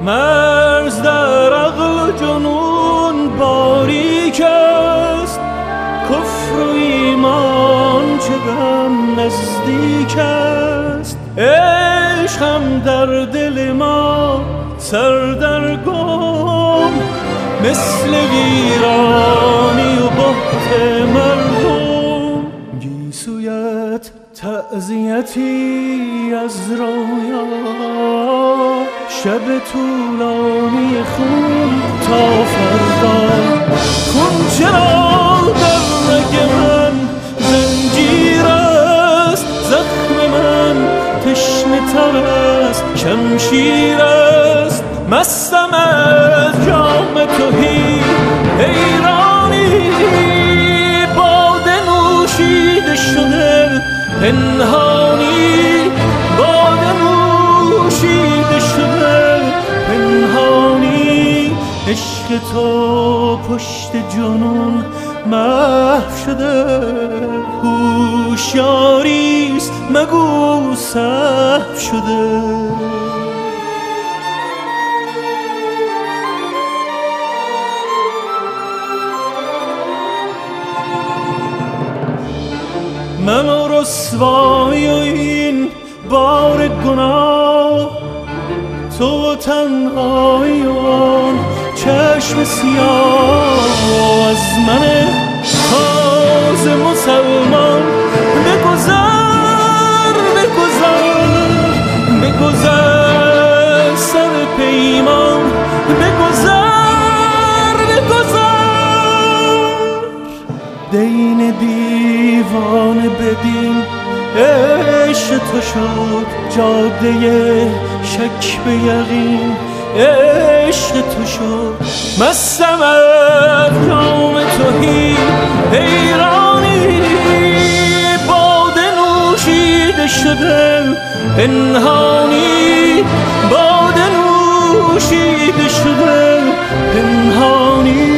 مرز در عقل جنون باریک است، کفر و ایمان چه غم نزدیک است. عشق هم در دل ما سردرگم، مثل ویرانی و بحت مردم. گیسویت تعزیتی از رویا، شب طولانی خون تا فردا. خون چرا در رگ من زنجیر است، زخم من تشنه تر است شمشیر است. مستم از جام تهی حیرانی، باده نوشیده شده پنهانی، باده نوشیده شده پنهانی. عشق تو پشت جنون محو شده، هوشیاریست مگو سهو شده. من و رسوایی و این بار گناه، تو تنهایی و آن چشم سیاه. از من تازه مسلمان بگذر بگذر بگذر، سر پیمان بگذر بگذر. دین دیوان بدین عشق تو شد، جاده شک به یقین عشق تو شد. مستم از جام تهی حیرانی، باده نوشیده شده پنهانی، باده نوشیده شده پنهانی.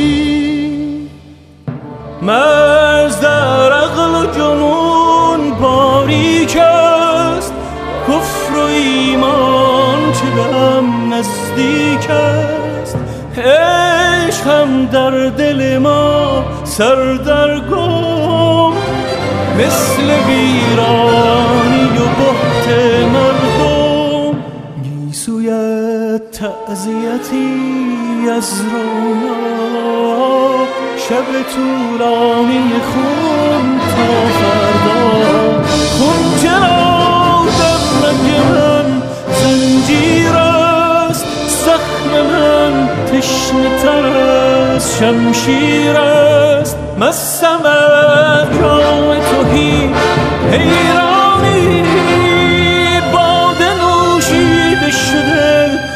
مرز در عقل و جنون باریک است، کفر و ایمان چه غم نزدیک است. عشق هم در دل ما سردرگم، مثل ویرانی و بحت مردم. گیسویت تعزیتی از رویا، شب طولانی خون تا فردا. خون چرا در رگ من زنجیر است، زخم من تشنه تر از شمشیر است. مستم از جام تهی حیرانی، باده نوشیده شده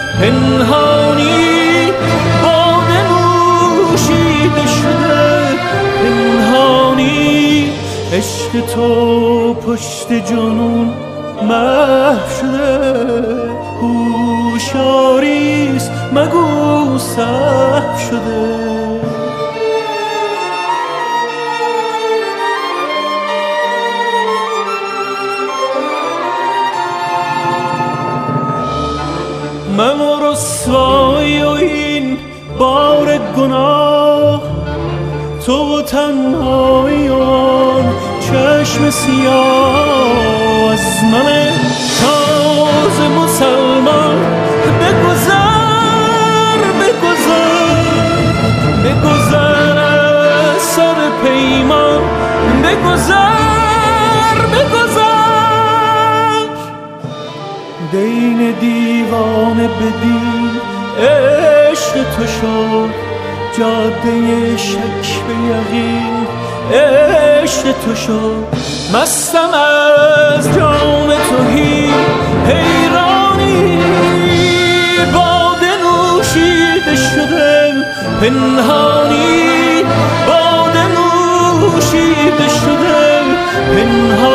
پنهانی، باده نوشیده شده پنهانی. عشق تو پشت جنون محو شده، هوشیاریست مگو سهو شده. من و رسوایی و این بار گناه، تو تنهایی و آن چشم سیاه. از من تازه مسلمان بگذر بگذر بگذر، از سر پیمان بگذر بگذر. دین دیوان بدین عشق تو شد، جاده شک به یقین عشق تو شد. مستم از جام تهی حیرانی، باده نوشیده شده پنهانی، باده نوشیده شده پنهانی.